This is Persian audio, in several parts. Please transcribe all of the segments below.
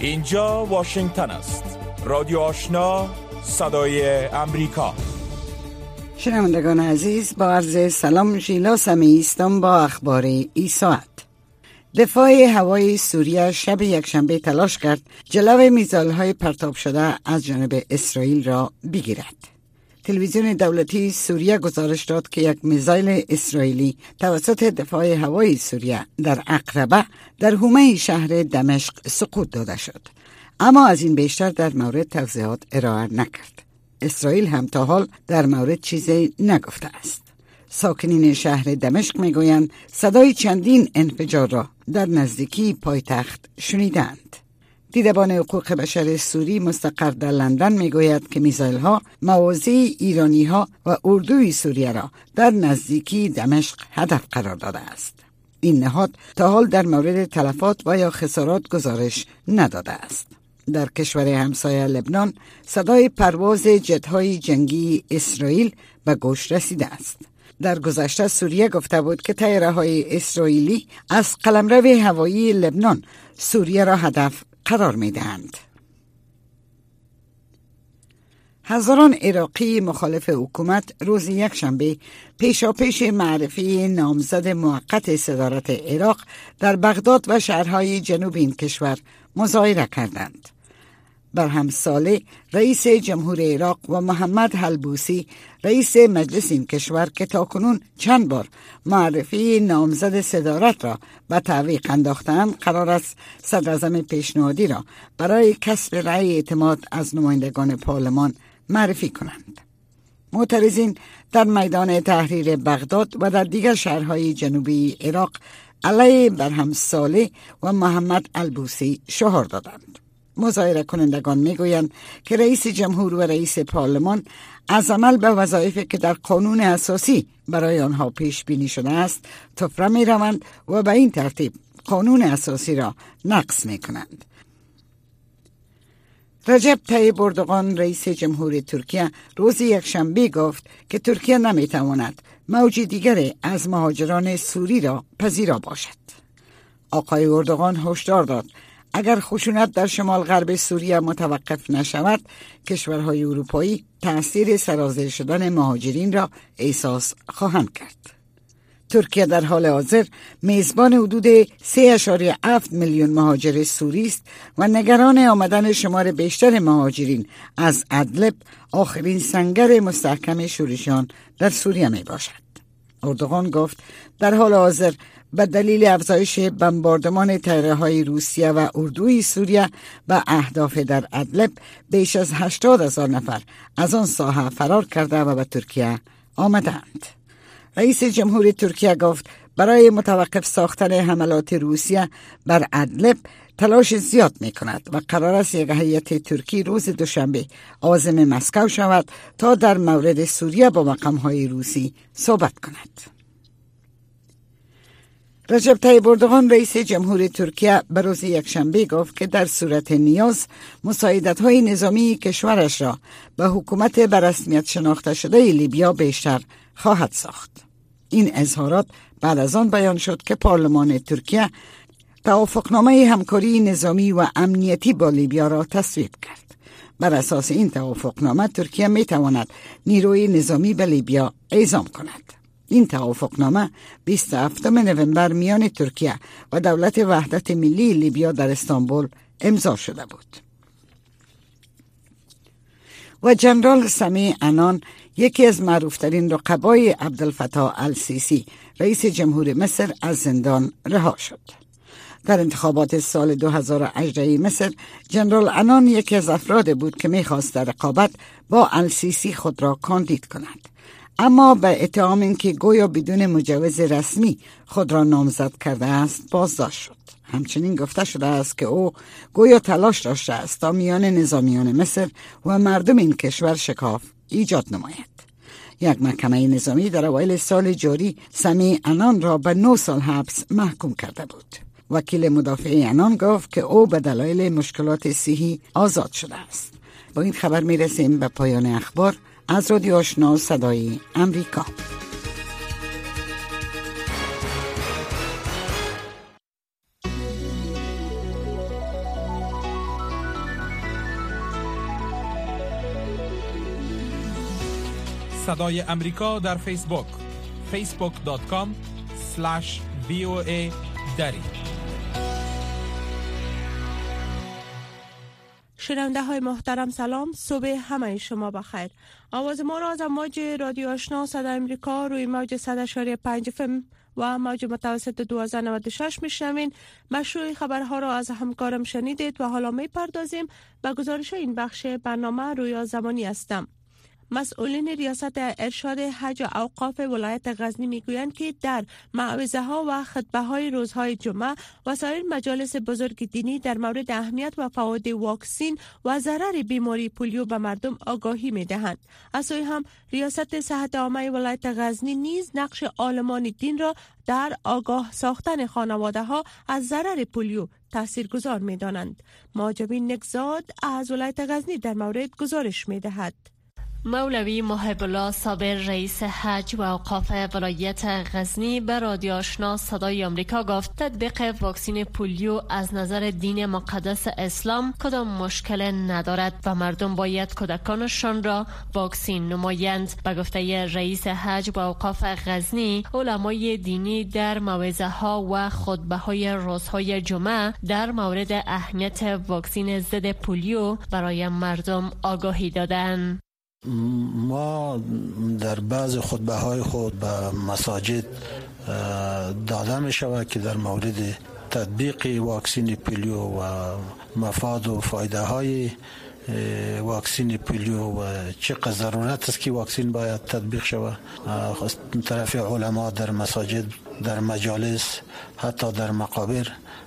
اینجا واشنگتن است. رادیو آشنا، صدای امریکا. شنوندگان عزیز، با عرض سلام، ژیلا سمیعی هستم با اخبار این ساعت. دفاع هوایی سوریه شب یکشنبه تلاش کرد جلوی میزایل‌های پرتاب شده از جانب اسرائیل را بگیرد. تلویزیون دولتی سوریه گزارش داد که یک میزایل اسرائیلی توسط دفاع هوایی سوریه در عقربه در حومه شهر دمشق سقوط داده شد، اما از این بیشتر در مورد توضیحات ارائه نکرد. اسرائیل هم تا حال در مورد چیزی نگفته است. ساکنین شهر دمشق میگویند صدای چندین انفجار را در نزدیکی پایتخت شنیدند. دیدبان حقوق بشر سوری مستقر در لندن میگوید که میزایل ها موازی ایرانی ها و اردوی سوریه را در نزدیکی دمشق هدف قرار داده است. این نهاد تا حال در مورد تلفات و یا خسارات گزارش نداده است. در کشور همسایه لبنان صدای پرواز جت‌های جنگی اسرائیل به گوش رسیده است. در گذشته سوریه گفته بود که طیاره‌های اسرائیلی از قلمرو هوایی لبنان سوریه را هدف قرار می‌دهند. هزاران عراقی مخالف حکومت روز یکشنبه پیشاپیش معرفی نامزد موقت صدارت عراق در بغداد و شهرهای جنوب این کشور مظاهره کردند. برهم صالح رئیس جمهور عراق و محمد البوسی رئیس مجلس این کشور که تاکنون چند بار معرفی نامزد صدارت را به تعویق انداختند، قرار است صدراعظم پیشنهادی را برای کسب رأی اعتماد از نمایندگان پارلمان معرفی کنند. معترضین در میدان تحریر بغداد و در دیگر شهرهای جنوبی عراق علیه برهم صالح و محمد البوسی شعار دادند. مظاهره کنندگان میگویند که رئیس جمهور و رئیس پارلمان از عمل به وظایفی که در قانون اساسی برای آنها پیش بینی شده است طفره می روند و به این ترتیب قانون اساسی را نقض می کنند. رجب طیب اردوغان رئیس جمهور ترکیه روز یکشنبه گفت که ترکیه نمی تواند موج دیگری از مهاجران سوری را پذیرا باشد. آقای اردوغان هشدار داد اگر خشونت در شمال غرب سوریه متوقف نشود، کشورهای اروپایی تأثیر سرازیر شدن مهاجرین را احساس خواهند کرد. ترکیه در حال حاضر میزبان حدود 3.7 میلیون مهاجر سوری است و نگران آمدن شمار بیشتر مهاجرین از ادلب، آخرین سنگر مستحکم شورشیان در سوریه می باشد. اردوغان گفت در حال حاضر به دلیل افزایش بمباردمان طیاره‌های روسیه و اردوی سوریه به اهداف در ادلب بیش از 80,000 نفر از آن ساحه فرار کرده و به ترکیه آمدند. رئیس جمهور ترکیه گفت برای متوقف ساختن حملات روسیه بر ادلب تلاش زیاد می کند و قرار است یک هیئت ترکی روز دوشنبه عازم مسکو شود تا در مورد سوریه با مقام‌های روسی صحبت کند. رجب طیب اردوغان رئیس جمهور ترکیه به روز یکشنبه گفت که در صورت نیاز مساعدت‌های نظامی کشورش را به حکومت به رسمیت شناخته شده لیبیا بیشتر خواهد ساخت. این اظهارات بعد از آن بیان شد که پارلمان ترکیه توافقنامه همکاری نظامی و امنیتی با لیبیا را تصویب کرد. بر اساس این توافقنامه ترکیه می تواند نیروی نظامی به لیبیا اعزام کند. این توافقنامه 27 نوامبر میان ترکیه و دولت وحدت ملی لیبیا در استانبول امضا شده بود. و جنرال سمیع عنان، یکی از معروفترین رقبای عبدالفتاح السیسی رئیس جمهور مصر، از زندان رها شد. در انتخابات سال 2018 مصر، جنرال عنان یکی از افراد بود که می‌خواست در رقابت با السیسی خود را کاندید کند، اما به اتهام اینکه گویا بدون مجوز رسمی خود را نامزد کرده است بازداشت شد. همچنین گفته شده است که او گویا تلاش داشته است تا میان نظامیان مصر و مردم این کشور شکاف ایجاد نماید. یک محکمه نظامی در اوایل سال جاری سمیع عنان را به 9 سال حبس محکوم کرده بود. وکیل مدافع عنان گفت که او به دلایل مشکلات صحی آزاد شده است. با این خبر میرسیم به پایان اخبار از رادیو آشنا صدای امریکا. صدای امریکا در فیسبوک facebook.com/VOA دری. شنونده های محترم سلام، صبح همه شما بخیر. آواز ما را از موج رادیو آشنا صدای امریکا روی موج 100.5 FM و موج متوسط 1296 میشنوین. مشروع خبرها را از همکارم شنیدید و حالا میپردازیم به گزارش این بخش برنامه. رویا زمانی هستم. مسئولین ریاست ارشاد حج و اوقاف ولایت غزنی میگویند که در موعظه ها و خطبه های روزهای جمعه و سایر مجالس بزرگ دینی در مورد اهمیت و فواید واکسین و ضرر بیماری پولیو به مردم آگاهی میدهند. از سوی هم ریاست صحت عامه ولایت غزنی نیز نقش عالمان دین را در آگاه ساختن خانواده ها از ضرر پولیو تاثیرگذار میدانند. ماجبین نگزاد از ولایت غزنی در مورد گزارش میدهد. مولوی محب الله صابر رئیس حج و اوقاف ولایت غزنی به رادیو آشنا صدای آمریکا گفت تطبیق واکسن پولیو از نظر دین مقدس اسلام کدام مشکل ندارد و مردم باید کودکانشان را واکسن نمایند. به گفته رئیس حج و اوقاف غزنی، علمای دینی در موعظه ها و خطبه های روزهای جمعه در مورد اهمیت واکسن ضد پولیو برای مردم آگاهی دادند. ما در بعض خطبه های خود به مساجد داده می شود که در مورد تطبیق واکسن پولیو و مفاد و فایده های واکسن پولیو و چقدر ضرورت است که واکسن باید تطبیق شود از طرف علما در مساجد، در مجالس، حتی در مقابر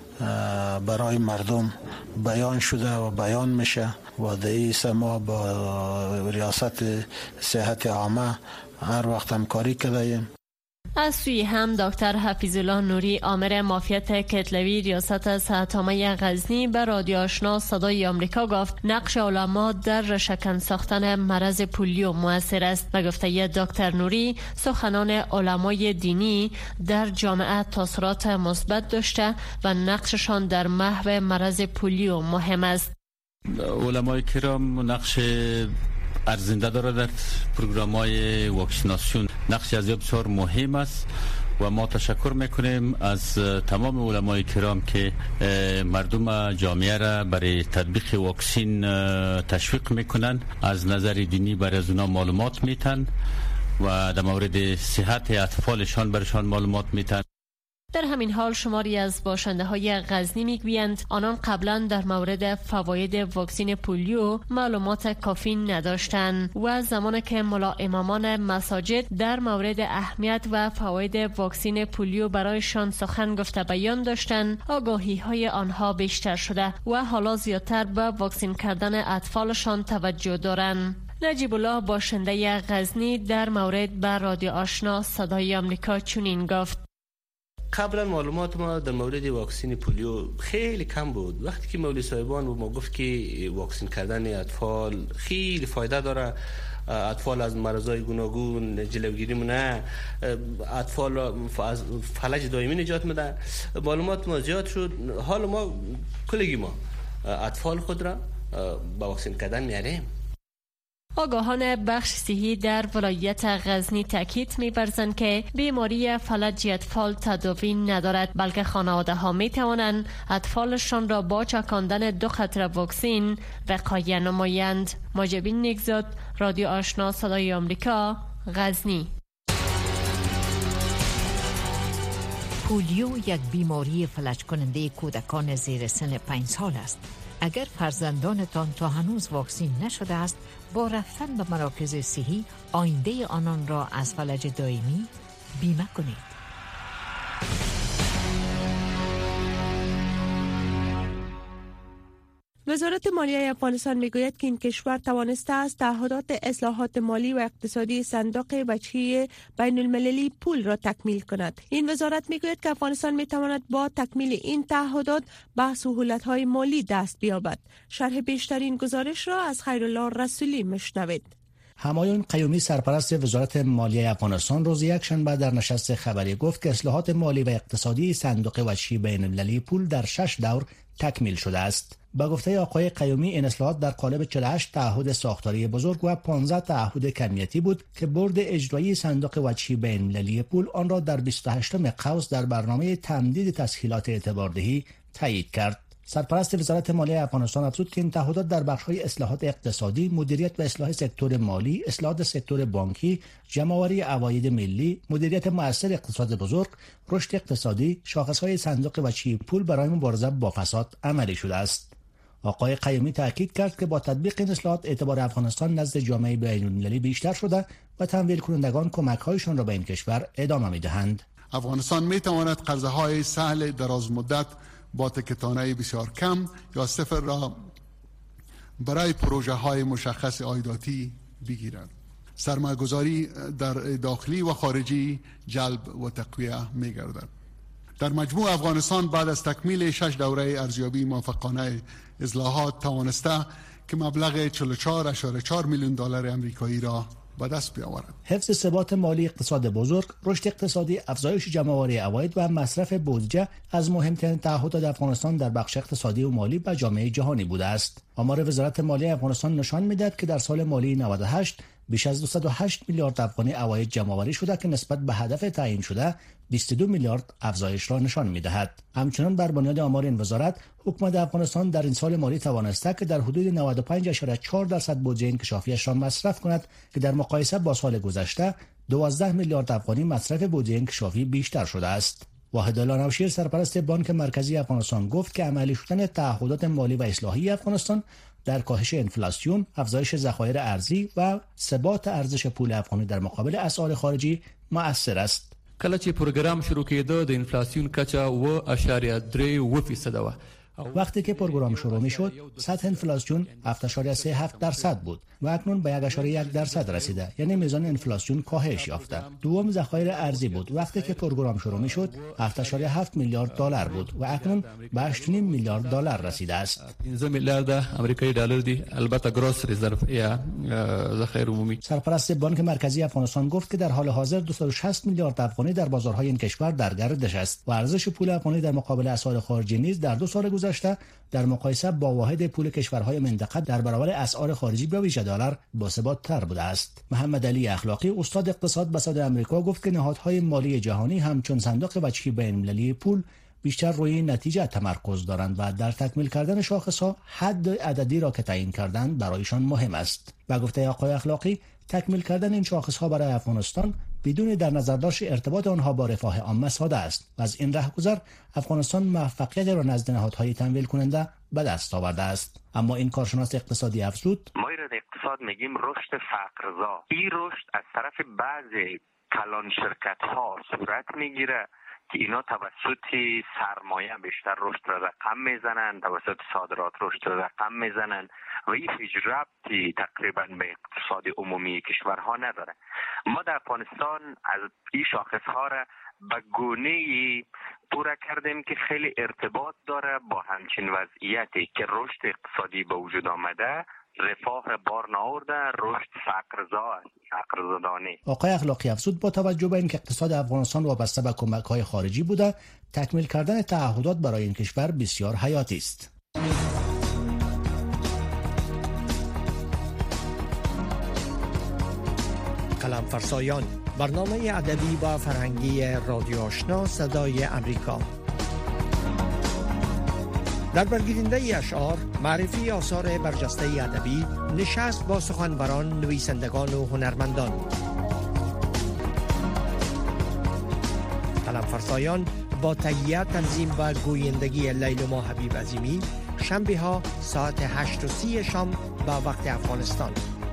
برای مردم بیان شده و بیان میشه و در این ما با ریاست صحت عامه هر وقت همکاری کردیم. از سوی هم دکتر حفیظ الله نوری آمر معافیت کتلوی ریاست صحت عامه غزنی به رادیو آشنا صدای آمریکا گفت نقش علما در رشکن ساختن مرض پولیو مؤثر است. و گفته دکتر نوری سخنان علمای دینی در جامعه تاثیرات مثبت داشته و نقششان در محو مرض پولیو مهم است. علمای کرام نقش ارزنده داره در پروگرام‌های واکسیناسیون، نقش از بسیار مهم است و ما تشکر میکنیم از تمام علمای کرام که مردم جامعه را برای تطبیق واکسین تشویق میکنن، از نظر دینی برای از اونا معلومات میتن و در مورد صحت اطفالشان برشان معلومات میتن. در همین حال شماری از باشنده های غزنی میگویند آنان قبلا در مورد فواید واکسن پولیو معلومات کافی نداشتند و زمانی که ملا امامان مساجد در مورد اهمیت و فواید واکسن پولیو برایشان سخن گفته بیان داشتند، آگاهی های آنها بیشتر شده و حالا زیادتر به واکسن کردن اطفالشان توجه دارند. نجیب الله باشنده غزنی در مورد به رادیو آشنا صدای آمریکا چنین گفت: قبلا معلومات ما در مورد واکسن پولیو خیلی کم بود. وقتی که مولوی صاحبان ما گفت که واکسن کردن اطفال خیلی فایده داره، اطفال از مرضای گوناگون جلوگیری مونه، اطفال از فلج دائمی نجات میده، معلومات ما زیاد شد. حال ما کلگی ما اطفال خود را با واکسن کردن میاریم. آگاهان بخش صحی در ولایت غزنی تاکید می‌ورزند که بیماری فلج اطفال تداوی ندارد، بلکه خانواده ها می توانند اطفالشان را با چکاندن 2 قطره واکسن وقایه نمایند. ماجبین نگزاد، رادیو آشنا صدای آمریکا، غزنی. پولیو یک بیماری فلج کننده کودکان زیر سن 5 سال است. اگر فرزندانتان تا هنوز واکسین نشده است، با رفتن به مراکز صحی آینده آنان را از فلج دائمی بیمه کنید. وزارت مالیه افغانستان میگوید که این کشور توانسته است تعهدات اصلاحات مالی و اقتصادی صندوق بچه بین المللی پول را تکمیل کند. این وزارت میگوید که افغانستان میتواند با تکمیل این تعهدات به سهولت‌های مالی دست بیابد. شرح بیشترین گزارش را از خیرالله رسولی مشنوید. همایون قیومی سرپرست وزارت مالیه افغانستان روز یکشنبه در نشست خبری گفت که اصلاحات مالی و اقتصادی صندوق وجهی بین‌المللی پول در 6 دور تکمیل شده است. با گفته آقای قیومی این اصلاحات در قالب 48 تعهد ساختاری بزرگ و 15 تعهد کمیتی بود که بورد اجرایی صندوق وجهی بین‌المللی پول آن را در 28 قوس در برنامه تمدید تسهیلات اعتباردهی تایید کرد. سرپرست وزارت مالیه افغانستان افزود که این تعهدات در بخش‌های اصلاحات اقتصادی، مدیریت و اصلاح سکتور مالی، اصلاحات سکتور بانکی، جمع‌آوری عواید ملی، مدیریت مؤثر اقتصاد بزرگ، رشد اقتصادی، شاخص‌های صندوق وجهی پول برای مبارزه با فساد عملی شده است. آقای قیومی تاکید کرد که با تطبیق این اصلاحات اعتبار افغانستان نزد جامعه بین‌المللی بیشتر شده و تمویل کنندگان کمک‌هایشان را به این کشور ادامه می‌دهند. افغانستان می‌تواند قرضه‌های سهل درازمدت با تکتانه بسیار کم یا صفر را برای پروژه های مشخص عایداتی بگیرد. سرمایه‌گذاری در داخلی و خارجی جلب و تقویه می گردد. در مجموع افغانستان بعد از تکمیل 6 دوره ارزیابی موفقانه اصلاحات توانسته که مبلغ 44.4 میلیون دلار آمریکایی را به دست بیاورد. حفظ ثبات مالی اقتصاد بزرگ، رشد اقتصادی، افزایش جمع‌آوری عواید و مصرف بودجه از مهمترین تعهدات افغانستان در بخش اقتصادی و مالی به جامعه جهانی بوده است. آمار وزارت مالیه افغانستان نشان می‌دهد که در سال مالی 98 بیش از 208 میلیارد افغانی عواید جمع‌آوری شده که نسبت به هدف تعیین شده 22 میلیارد افزایش را نشان می‌دهد. همچنین بر بنیاد آمار این وزارت، حکومت افغانستان در این سال مالی توانسته که در حدود 95.4% بودجه انکشافیش را مصرف کند که در مقایسه با سال گذشته 12 میلیارد افغانی مصرف بودجه انکشافی بیشتر شده است. واحدالله نوشیر سرپرست بانک مرکزی افغانستان گفت که عملی شدن تعهدات مالی و اصلاحی افغانستان در کاهش انفلاسیون، افزایش ذخایر ارزی و ثبات ارزش پول افغانی در مقابل اسعار خارجی مؤثر است. کله چې پروګرام شروع کېده د انفلاسیون کچه 2.3% و وقتی که پروگرام شروع می شد سطح انفلاسیون 7.37% بود و اکنون به 1.1% رسیده، یعنی میزان انفلاسیون کاهش یافته. دوم ذخایر ارزی بود. وقتی که پروگرام شروع می شد 7.7 میلیارد دلار بود و اکنون به 8.5 میلیارد دلار رسیده است. 15 میلیارد آمریکایی دلار دی، البته گروس رزرو یا ذخایر عمومی. سرپرست بانک مرکزی افغانستان گفت که در حال حاضر 260 میلیارد افغانی در بازارهای این کشور در گردش است و ارزش پول افغانی در مقابل اسعار خارجی نیز در 2 سال گذشته در مقایسه با واحد پول کشورهای منطقه در برابر اسعار خارجی به ویژه دلار باثبات‌تر بوده است. محمد علی اخلاقی استاد اقتصاد به صد آمریکا گفت که نهادهای مالی جهانی همچون صندوق وجهی بین‌المللی پول بیشتر روی نتیجه تمرکز دارند و در تکمیل کردن شاخص‌ها حد عددی را که تعیین کردن برایشان مهم است. با گفته آقای اخلاقی تکمیل کردن این شاخص‌ها برای افغانستان بدون در نظر داشت ارتباط آنها با رفاه عامه ساده است و از این رهگذر افغانستان موفقیت را نزد نهادهای تمویل کننده به دست آورده است. اما این کارشناس اقتصادی افزود: ما را در اقتصاد میگیم رشد فقرزا. این رشد از طرف بعضی کلان شرکت‌ها صورت میگیره که اینا توسط سرمایه بیشتر رشد را رقم میزنند، توسط صادرات رشد را رقم میزنند و این هیچ ربطی تقریبا به اقتصاد عمومی کشورها نداره. ما در افغانستان از این شاخصها را به گونه‌ای پورا کردیم که خیلی ارتباط داره با همچین وضعیتی که رشد اقتصادی به وجود آمده، رفاه بار نآورده، رشد فقرزا است، فقرزدانه. آقای اخلاقی افزود با توجه به اینکه اقتصاد افغانستان وابسته به کمک‌های خارجی بوده، تکمیل کردن تعهدات برای این کشور بسیار حیاتی است. قلم فرسایان، برنامه ادبی و فرهنگی رادیو آشنا صدای امریکا. در برگیرنده اشعار، معرفی آثار برجسته ادبی، نشست با سخنوران، نویسندگان و هنرمندان. قلم فرسایان با تهیه، تنظیم و گویندگی لیلما حبیب عظیمی، شنبه ها ساعت 8:30 شام به وقت افغانستان.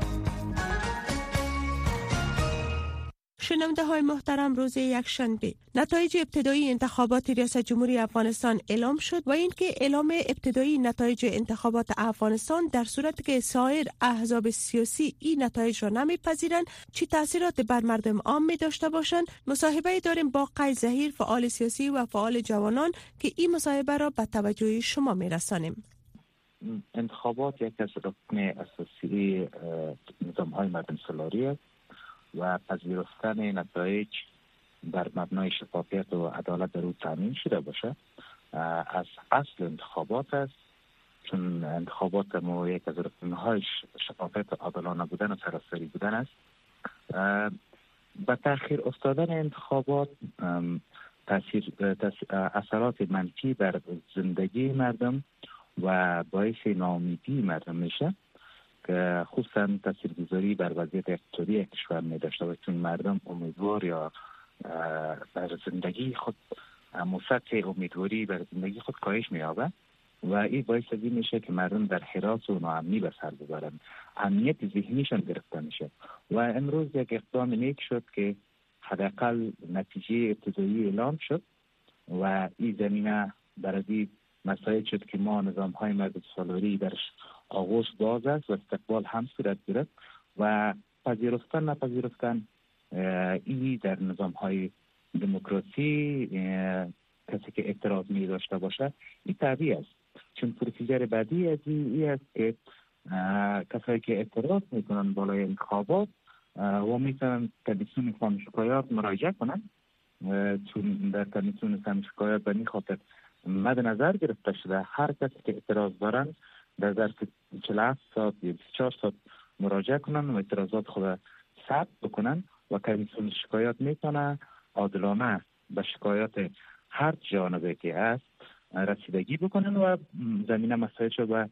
شنونده های محترم، روز یکشنبه نتایج ابتدایی انتخابات ریاست جمهوری افغانستان اعلام شد و اینکه اعلام ابتدایی نتایج انتخابات افغانستان در صورتی که سایر احزاب سیاسی این نتایج را نمیپذیرند چه تاثیرات بر مردم عام می داشته باشند. مصاحبه داریم با قیس ظهیر، فعال سیاسی و فعال جوانان، که این مصاحبه را به توجه شما می رسانیم. انتخابات یک از رکن اساسی نظام‌های مردم سالاری است و پذیرفتن نتایج بر مبنای شفافیت و عدالت در او تامین شده باشه از اصل انتخابات است، چون انتخابات ما یک از رکن‌های شفافیت و عادلانه بودن و سراسری بودن است. با تأخیر افتادن انتخابات اثرات منفی بر زندگی مردم و باعث ناامیدی مردم میشه که خصوصا تاثیرگذاری بر وضعیت اقتصادی کشور می داشته باشه، چون مردم امیدوار یا بر زندگی خود سطح امیدواری بر زندگی خود کاهش می‌یابه و این باعث از این میشه که مردم در هراس و ناامنی به سر ببرن، امنیت ذهنیشان گرفته میشه. و امروز یک اقدام نیک شد که حداقل نتیجه ابتدایی اعلام شد و این زمینه برای مسائل شد که ما نظام‌های مردم سالاری در آغوش باز است و استقبال هم صورت گرفت و پذیرفتن نپذیرفتن این در نظام‌های دموکراسی کسی که اعتراض می داشته باشه این طبیعی است، چون پروسیجر بعدی از این است که کسایی که اعتراض میکنن بالای انتخابات و میتونن کمیسیون سهم شکایات مراجعه کنن، چون در کمیسیون سهم شکایات به این خاطر مد نظر گرفته شده هر کسی که اعتراض دارن در ظرف 47 ساعت یا 24 ساعت مراجعه کنن و اعتراضات خود ثبت بکنن و کمیسیون شکایات میتونه عادلانه به شکایات هر جانبه که است رسیدگی بکنن و زمینه مسائل شد و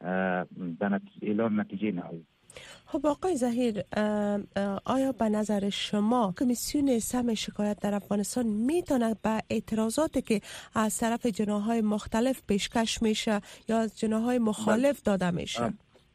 به اعلان نتیجه نهایی. خب آقای ظهیر، آیا به نظر شما کمیسیون سهم شکایت در افغانستان میتونه به اعتراضاتی که از طرف جناح‌های مختلف پیشکش میشه یا از جناح‌های مخالف داده میشه؟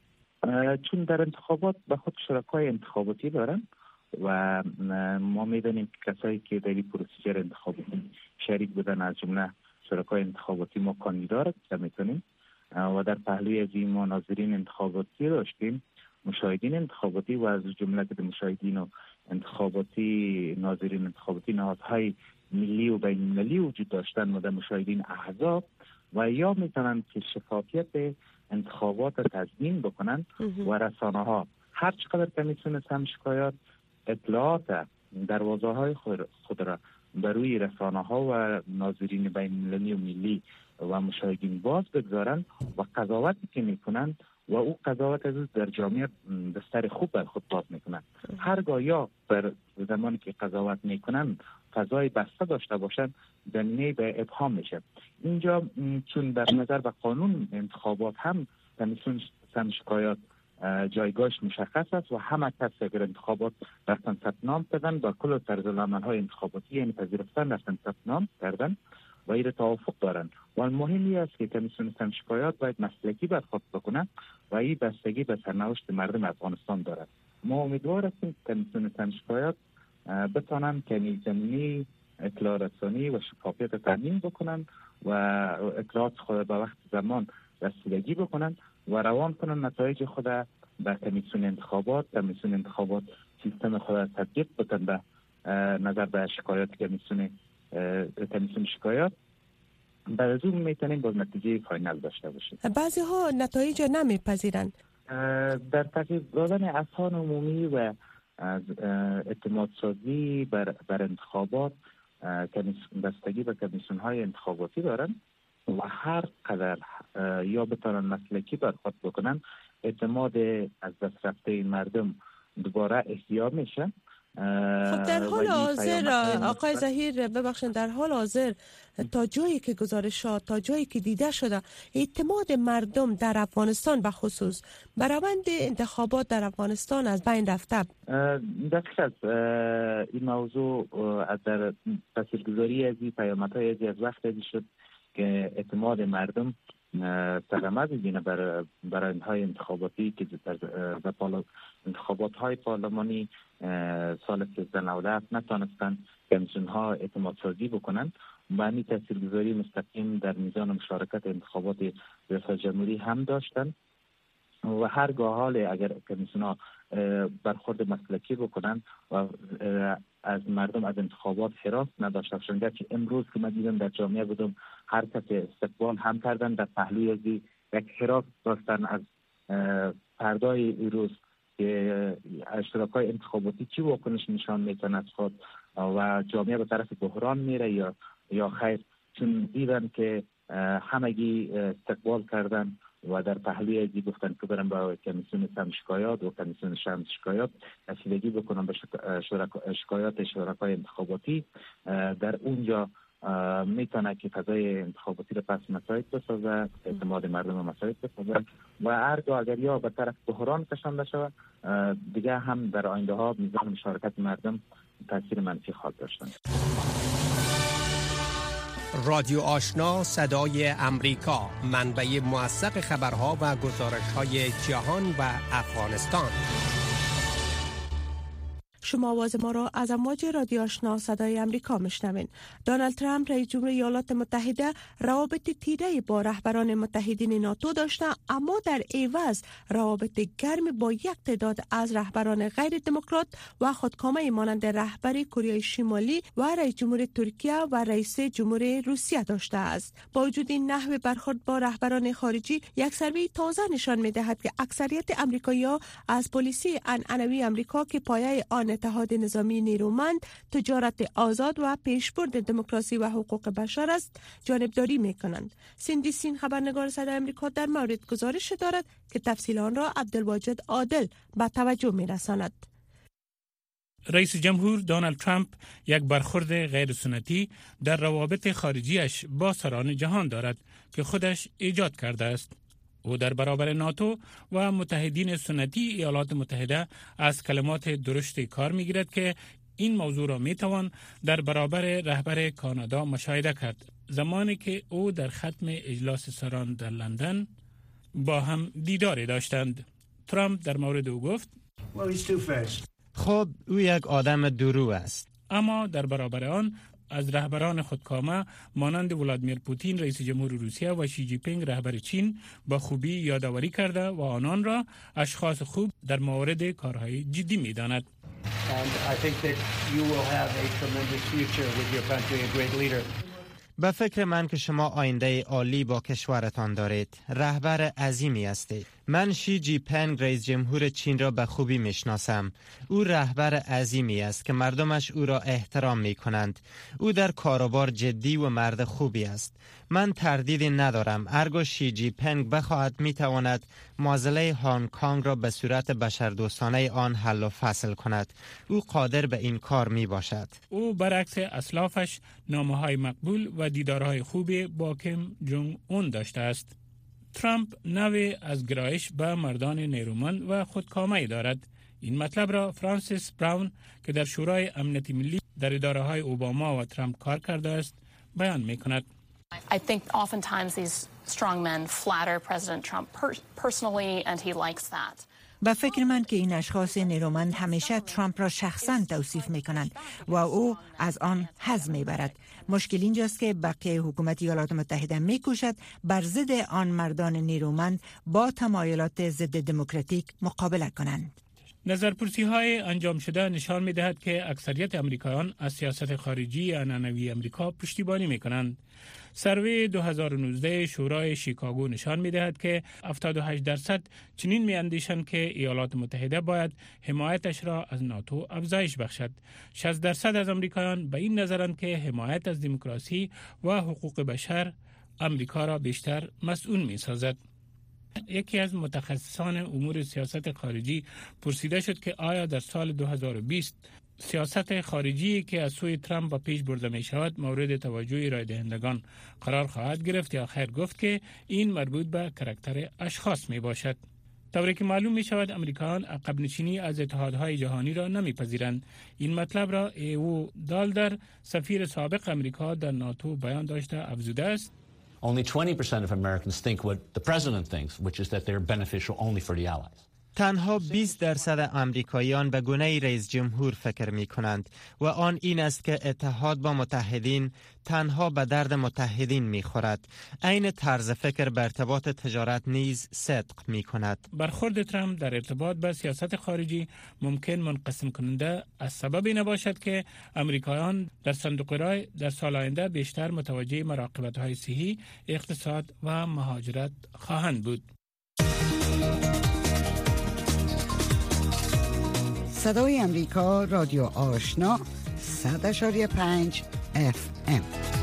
چون در انتخابات به خود شرکای انتخاباتی دارن و ما میدونیم که کسایی که در این پروسیجر انتخاباتی شریک بودن از جمله شرکای انتخاباتی ما کاندیدا را میکنیم و در پهلوی از این ما ناظرین انتخاباتی داشتیم، مشاهدین انتخاباتی و از جمله که مشاهدین و انتخاباتی ناظرین انتخاباتی نهادهای ملی و بین المللی وجود داشتن و در مشاهدین احزاب و یا میتونن که شفافیت انتخابات تضمین بکنن و رسانه ها هر چقدر کمیسیون سهم شکایات اطلاعات دروازه‌های خود را بر روی رسانه ها و ناظرین بین المللی و ملی و مشاهدین باز بگذارن و قضاوتی که میکنن و او قضاوت از در جامعه بستر خوب بر خود باز میکنن. هرگاه یا بر زمانی که قضاوت میکنن فضای بسته داشته باشن زمینه به ابهام میشه. اینجا چون در نظر به قانون انتخابات هم کمیسیون سهم شکایات جایگاهش مشخص است و همه کس اگر انتخابات رفتن ثبت نام کردن با کل طرزالعمل‌های انتخاباتی یعنی پذیرفتن رفتن ثبت نام کردن و این توافق دارن و مهمی است که کمیسیون سهم شکایات باید مسلکی برخورد بکنن و این بستگی به سرنوشت مردم افغانستان دارد. ما امیدوار هستیم که کمیسیون سهم شکایات بتوانند که زمینی اطلاع رسانی و شفافیت تامین بکنن و اطلاعات خود به وقت زمان رسیدگی بکنن و روان کنن نتایج خود به کمیسیون انتخابات سیستم خود تطبیق بکنن به نظر به شکایات کمیسیون شکایات. بعد از اون میتونیم با نتیجه فاینال داشته باشیم. بعضی ها نتایج نمیپذیرن. در تغییر دادن اذهان عمومی و از اعتماد سازی بر انتخابات بستگی به کمیسیون های انتخاباتی دارن و هر قدر یا بتونن مسلکی برخورد بکنن اعتماد از دست رفته مردم دوباره احیا میشه. خب در حال حاضر آقای ظهیر ببخشید، در حال حاضر تا جایی که گزارشات تا جایی که دیده شده اعتماد مردم در افغانستان به خصوص بر روند انتخابات در افغانستان از بین رفته. دقیقاً این موضوع در تاثیرگذاری از این پیامدهای از وقتی شد که اعتماد مردم صدمه ببینه برای انتهای انتخاباتی که در انتخابات های پارلمانی سال 1397 نتانستن کمیسیون ها اعتماد سازی بکنن و این تاثیرگذاری مستقیم در میزان مشارکت انتخابات ریاست جمهوری هم داشتن و هرگاه حال اگر کمیسیون ها برخورد مسلکی بکنن و از مردم از انتخابات حراس نداشته باشند، که امروز که من دیدم در جامعه بودم هر کس استقبال هم کردن در پهلوی از یک حراس داشتن از فردای روز که اشتراکای انتخاباتی چی واکنش نشان میتن از خود و جامعه به طرف بحران میره یا خیر، چون دیدن که همگی استقبال کردن و در پهلوی ازی گفتن که برن با کمیسیون سم شکایات و کمیسیون شمس شکایات رسیدگی بکنن به شکایات شرکای انتخاباتی. در اونجا میتونه که فضای انتخاباتی رو پس مساعد بسازه، اعتماد مردم رو مساعد بسازه و هرگاه اگر یا به طرف بحران کشانده شود دیگه هم در آینده ها میزان مشارکت مردم تاثیر منفی خواهد داشتن. رادیو آشنا صدای امریکا، منبع موثق خبرها و گزارش‌های جهان و افغانستان. شما آواز ما را از امواج رادیو آشنا صدای امریکا میشنوین. دونالد ترامپ رئیس جمهور ایالات متحده روابط تیره با رهبران متحدین ناتو داشته، اما در عوض روابط گرم با یک تعداد از رهبران غیر دموکرات و خودکامه مانند رهبر کره شمالی و رئیس جمهور ترکیه و رئیس جمهور روسیه داشته است. با وجود این نحوه برخورد با رهبران خارجی، یک سروی تازه نشان می‌دهد که اکثریت آمریکایی‌ها از پالیسی عنعنوی آمریکا که پایه آن اتحاد نظامی نیرومند، تجارت آزاد و پیشبرد دموکراسی و حقوق بشر است جانبداری می‌کنند. سیندی سین خبرنگار صدای آمریکا در مورد گزارش دارد که تفصیل آن را عبدالواجد عادل به توجه می‌رساند. رئیس جمهور دونالد ترامپ یک برخورد غیر سنتی در روابط خارجیش با سران جهان دارد که خودش ایجاد کرده است. او در برابر ناتو و متحدین سنتی ایالات متحده از کلمات درشت کار می‌گیرد که این موضوع را می‌توان در برابر رهبر کانادا مشاهده کرد، زمانی که او در ختم اجلاس سران در لندن با هم دیداری داشتند. ترامپ در مورد او گفت: خب او یک آدم درو است. اما در برابر آن از رهبران خودکامه مانند ولادیمیر پوتین رئیس جمهور روسیه و شی جی پینگ رهبر چین با خوبی یادآوری کرده و آنان را اشخاص خوب در مورد کارهای جدی می‌داند. به فکر من که شما آینده عالی با کشورتان دارید. رهبر عظیمی هستید. من شی جی پینگ رئیس جمهور چین را به خوبی میشناسم. او رهبر عظیمی است که مردمش او را احترام می کنند. او در کاروبار جدی و مرد خوبی است. من تردیدی ندارم هرگاه شی جی پینگ بخواهد می تواند معضله هنگ کنگ را به صورت بشردوستانه آن حل و فصل کند. او قادر به این کار می باشد. او برعکس اسلافش نامه‌های مقبول و دیدارهای خوبی با کیم جونگ اون داشته است. ترامپ نوعی از گرایش به مردان نیرومند و خودکامه دارد. این مطلب را فرانسیس براون که در شورای امنیت ملی در اداره‌های اوباما و ترامپ کار کرده است بیان می‌کند. I think oftentimes these strong men flatter President Trump personally and he likes that. با فکر من که این اشخاص نیرومند همیشه ترامپ را شخصا توصیف می کنند و او از آن حظ می برد. مشکل اینجاست که بقیه حکومت ایالات متحده می کوشد بر ضد آن مردان نیرومند با تمایلات ضد دموکراتیک مقابله کنند. نظرپرسی های انجام شده نشان می دهد که اکثریت امریکایان از سیاست خارجی عنعنوی امریکا پشتیبانی می کنند. سروی 2019 شورای شیکاگو نشان می دهد که 78% چنین می اندیشند که ایالات متحده باید حمایتش را از ناتو افزایش بخشد. 60% از امریکایان به این نظرند که حمایت از دموکراسی و حقوق بشر امریکا را بیشتر مسئول می سازد. یکی از متخصصان امور سیاست خارجی پرسیده شد که آیا در سال 2020 سیاست خارجی که از سوی ترامپ پیش برده می شود مورد توجه رای دهندگان قرار خواهد گرفت یا خیر، گفت که این مربوط به کاراکتر اشخاص می باشد. طوری که معلوم می شود امریکایان عقب نشینی از اتحادهای جهانی را نمی پذیرند. این مطلب را ایو دالدر سفیر سابق امریکا در ناتو بیان داشته افزوده است. Only 20% of Americans think what the president thinks, which is that they're beneficial only for the allies. تنها 20% آمریکاییان به گونه رئیس جمهور فکر می کنند و آن این است که اتحاد با متحدین تنها به درد متحدین می خورد. این طرز فکر به ارتباط تجارت نیز صدق می کند. برخورد ترامپ در ارتباط به سیاست خارجی ممکن منقسم کننده از سببی نباشد که آمریکایان در صندوق رای در سال آینده بیشتر متوجه مراقبت‌های صحی، اقتصاد و مهاجرت خواهند بود. صدای امریکا، رادیو آشنا، 100.5 FM.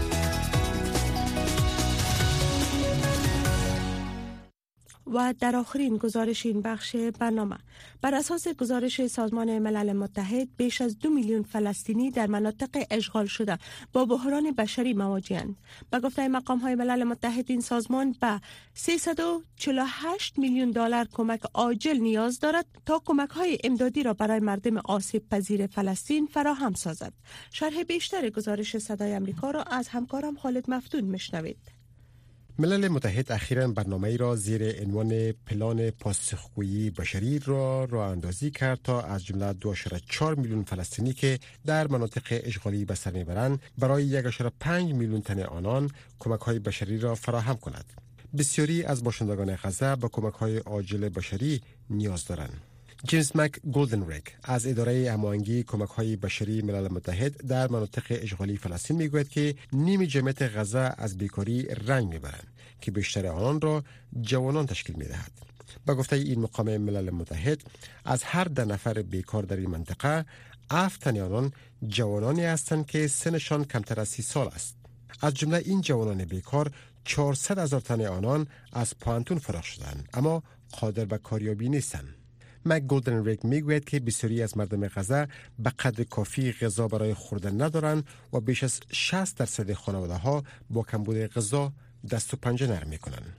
و در آخرین گزارش این بخش برنامه، بر اساس گزارش سازمان ملل متحد بیش از 2 میلیون فلسطینی در مناطق اشغال شده با بحران بشری مواجه‌اند. به گفته مقام‌های ملل متحد این سازمان به 348 میلیون دلار کمک عاجل نیاز دارد تا کمک‌های امدادی را برای مردم آسیب پذیر فلسطین فراهم سازد. شرح بیشتر گزارش صدای آمریکا را از همکارم خالد مفتون میشنوید. ملل متحد اخیراً برنامه‌ای را زیر عنوان پلان پاسخگویی بشری را راه اندازی کرد تا از جمله 2.4 میلیون فلسطینی که در مناطق اشغالی به سر میبرند برای 1.5 میلیون تن آنان کمک‌های بشری را فراهم کند. بسیاری از باشندگان غزه به کمک‌های عاجل بشری نیاز دارند. جیمز مک گلدنریگ از اداره هماهنگی کمک‌های بشری ملل متحد در مناطق اشغالی فلسطین میگوید که نیم جمعیت غزه از بیکاری رنج میبرند که بیشتر آنان را جوانان تشکیل میدهد. با گفته این مقام ملل متحد از هر 10 نفر بیکار در این منطقه 7 تن آنان جوانانی هستند که سنشان کمتر از 30 سال است. از جمله این جوانان بیکار 400,000 تن آنان از پانتون فارغ شدند اما قادر به کاریابی نیستند. مک گلدنریگ میگوید که بسیاری از مردم غزه به قدر کافی غذا برای خوردن ندارند و بیش از 60% خانواده‌ها با کمبود غذا دست و پنجه نرم می‌کنند.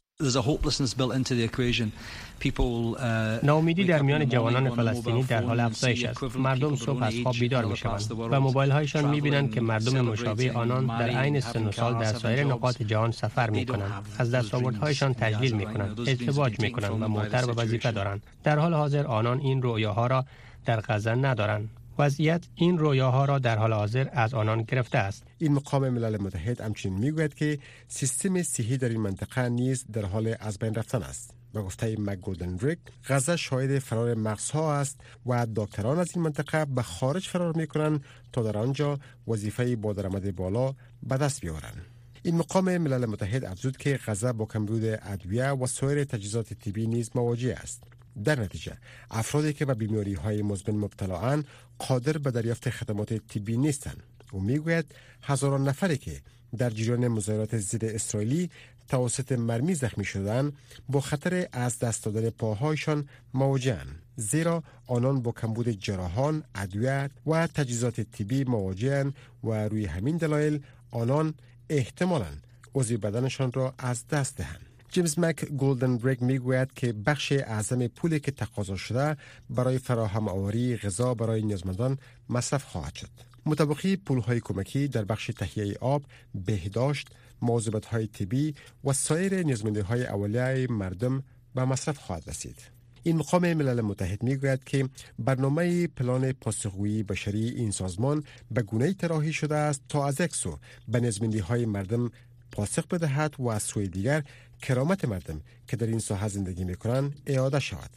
ناامیدی در میان جوانان فلسطینی در حال افزایش است. مردم صبح از خواب بیدار می‌شوند و موبایل‌هایشان می‌بینند که مردم مشابه آنان در عین سن و سال در سایر نقاط جهان سفر می‌کنند. از دستاوردهایشان تجلیل می‌کنند، ازدواج می‌کنند و معتر به وظیفه دارند. در حال حاضر آنان این رویاها را در غزه ندارند. وضعیت این رویاها را در حال حاضر از آنان گرفته است. این مقام ملل متحد همچنین میگوید که سیستم صحی در این منطقه نیز در حال از بین رفتن است. با گفته مک گلدنریگ غزه شاهد فرار مغزها است و دکتران از این منطقه به خارج فرار میکنند تا در آنجا وظیفه با درآمد بالا به دست بیاورند. این مقام ملل متحد افزود که غزه با کمبود ادویه و سایر تجهیزات طبی نیز مواجه است. در نتیجه افرادی که به بیماری‌های مزمن مبتلااند قادر به دریافت خدمات طبی نیستند. او میگوید هزاران نفری که در جریان مظاهرات ضد اسرائیلی توسط مرمی زخمی شدند با خطر از دست دادن پاهایشان مواجه‌اند، زیرا آنان با کمبود جراحان، ادویه و تجهیزات طبی مواجه‌اند و روی همین دلایل آنان احتمالاً عضو بدنشان را از دست دهند. جیمز مک گلدنریگ میگوید که بخش اعظم پولی که تقاضا شده برای فراهم آوری غذا برای نیازمندان مصرف خواهد شد. مطابق پولهای کمکی در بخش تهیه آب، بهداشت، مواظبت‌های طبی و سایر نیازمندی‌های اولیه مردم به مصرف خواهد رسید. این مقام ملل متحد میگوید که برنامه پلان پاسخگویی بشری این سازمان به گونه‌ای طراحی شده است تا از یک سو به نیازمندی‌های مردم پاسخ بدهد و از سوی دیگر کرامت مردم که در این ساحه زندگی میکنند اعاده شود.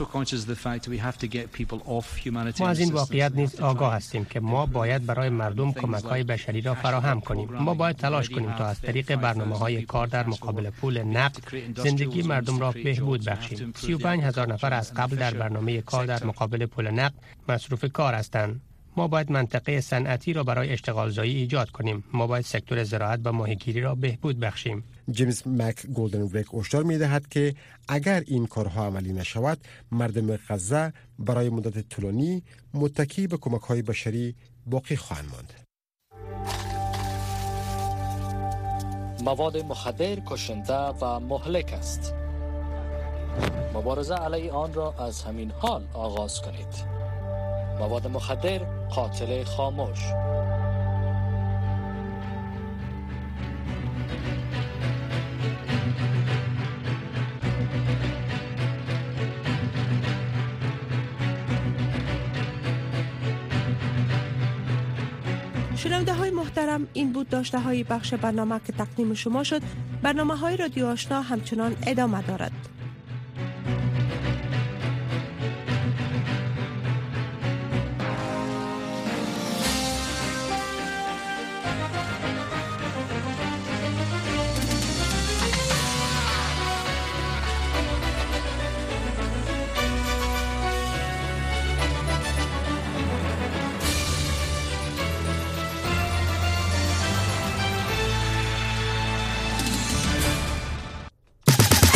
ما از این واقعیت نیز آگاه هستیم که ما باید برای مردم کمک‌های بشری را فراهم کنیم. ما باید تلاش کنیم تا از طریق برنامه‌های کار در مقابل پول نقد زندگی مردم را بهبود بخشیم. 35,000 نفر از قبل در برنامه کار در مقابل پول نقد مصروف کار هستند. ما باید منطقه صنعتی را برای اشتغال زایی ایجاد کنیم. ما باید سکتور زراعت و ماهیگیری را بهبود بخشیم. جیمز مک گلدنریگ هشدار می‌دهد که اگر این کارها عملی نشود، مردم غزه برای مدت طولانی متکی به کمک‌های بشری باقی خواهند ماند. مواد مخدر کشنده و مهلک است. مبارزه علیه آن را از همین حال آغاز کنید. مواد مخدر قاتل خاموش. شنونده های محترم، این بود داشته های بخش برنامه که تقدیم شما شد. برنامه های رادیو آشنا همچنان ادامه دارد.